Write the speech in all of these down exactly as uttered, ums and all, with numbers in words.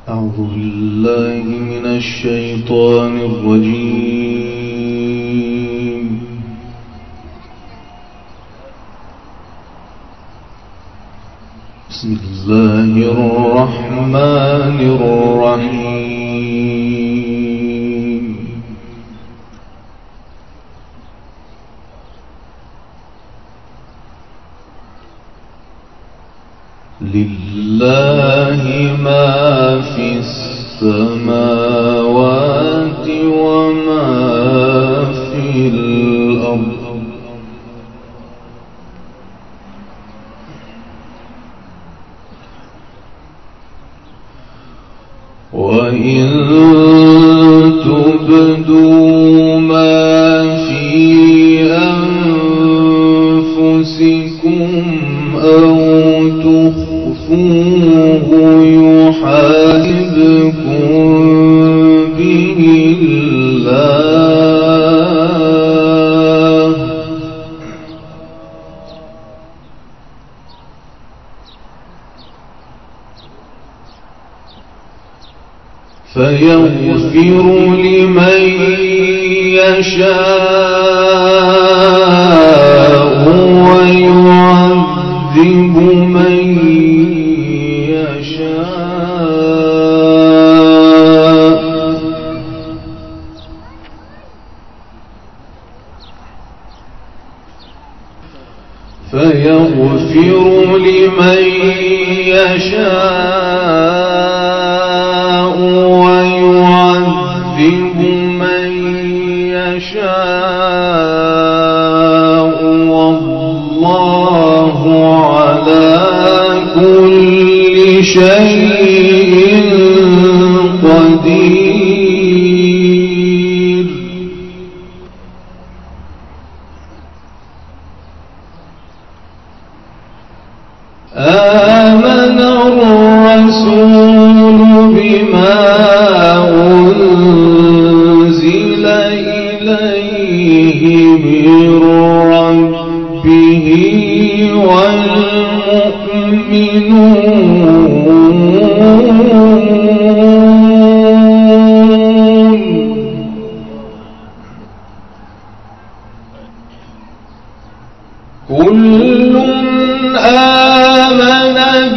أعوذ بالله من الشيطان الرجيم. بسم الله الرحمن الرحيم. لله ما في السماوات وما في الأرض وإن تبدوا ما في أنفسكم أو تخفوه يحاسبكم به الله فيغفر لمن يشاء ويعذب من يشاء فيغفر لمن يشاء ويعذب من يشاء والله على كل شيء قدير. آمن الرسول بما أنزل إليه من ربه والمؤمنون كل آمن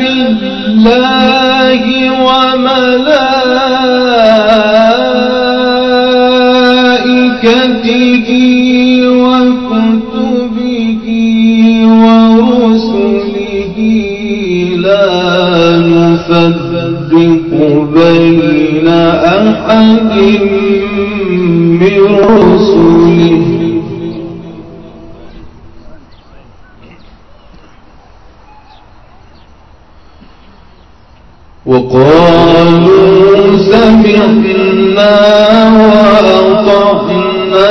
بالله وملائكته وكتبه ورسله لا نفرق بين أحد من رسله وقالوا سمعنا وأطعنا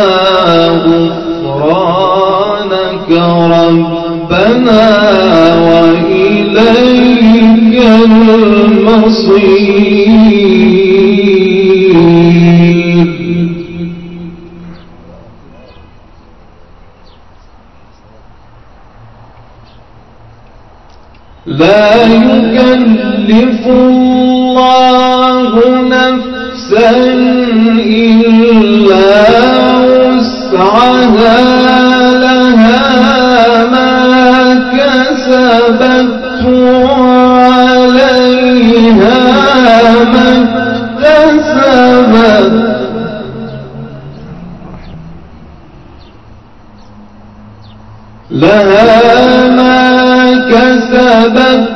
غفرانك ربنا وإليك المصير. لا يكلف الله نفسا إلا وسعها لها ما كسبت وعليها ما اكتسبت لها ما كسبت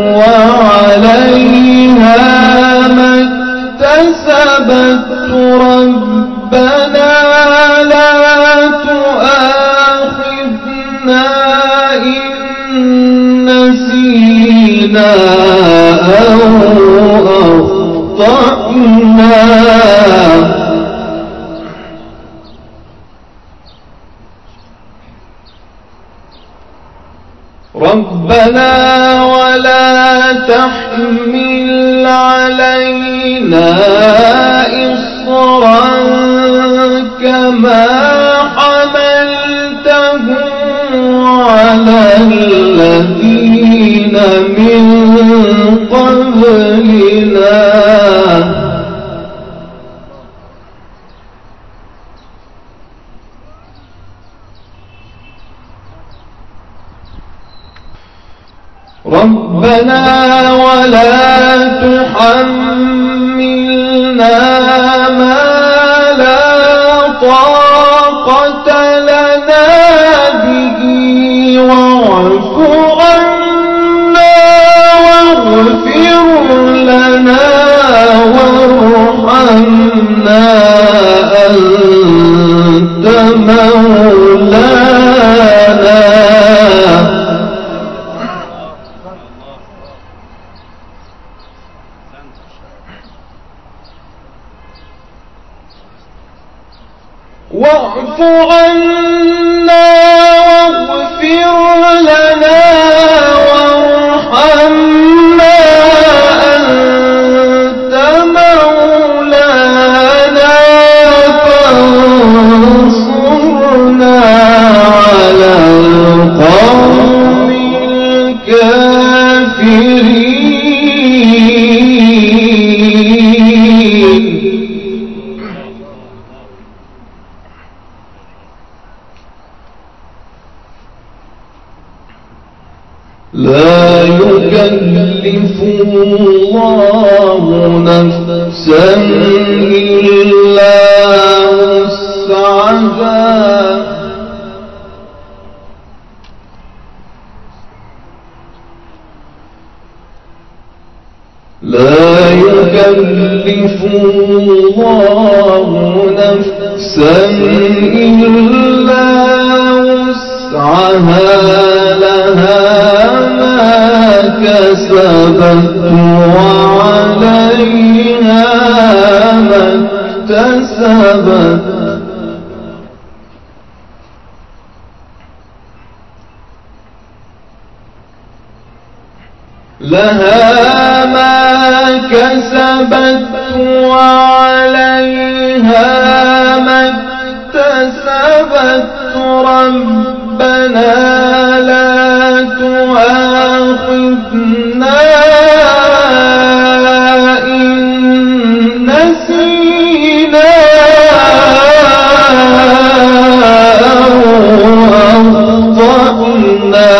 وعليها ما اكتسبت ربنا لا تؤاخذنا إن نسينا أو أخطأنا ربنا ولا تحمل علينا إصرا كما حملته على الذين من قبلنا ربنا ولا تحملنا ما لا طاقة لنا به واعف عنا واغفر لنا وارحمنا أنت مولانا واعف عنا واغفر لنا وارحمنا أنت مولانا فانصرنا على القوم الكافرين لا يكلف الله نفسا إلا وسعها لا يكلف الله نفسا إلا وسعها لها كسبت وعليها ما اكتسبت لها ما كسبت وعليها ما اكتسبت ربنا لا تؤاخذنا إن نسينا أو أخطأنا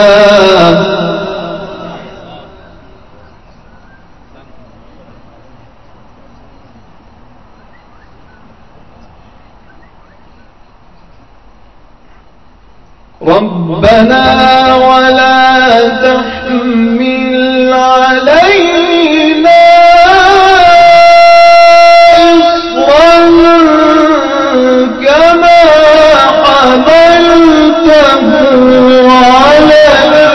ربنا ولا تحمل علينا إصرا كما حملته على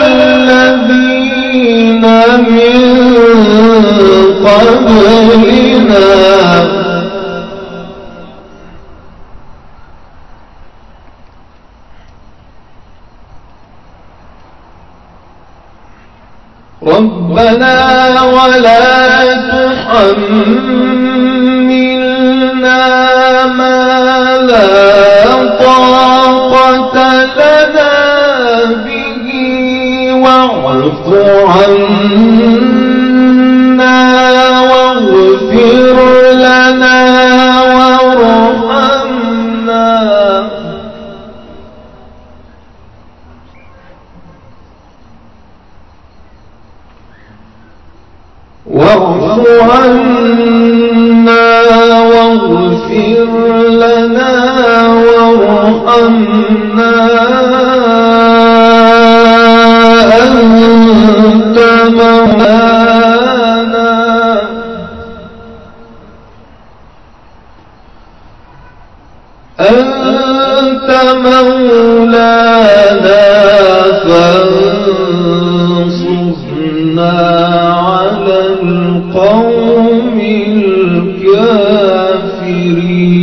الذين من قبلنا ربنا ولا تحملنا ما لا طاقة لنا به واعف عنا واغفر لنا وارحمنا واعف عنا واغفر لنا وارحمنا أنت مولانا أنت مولانا فانصرنا على القوم الكافرين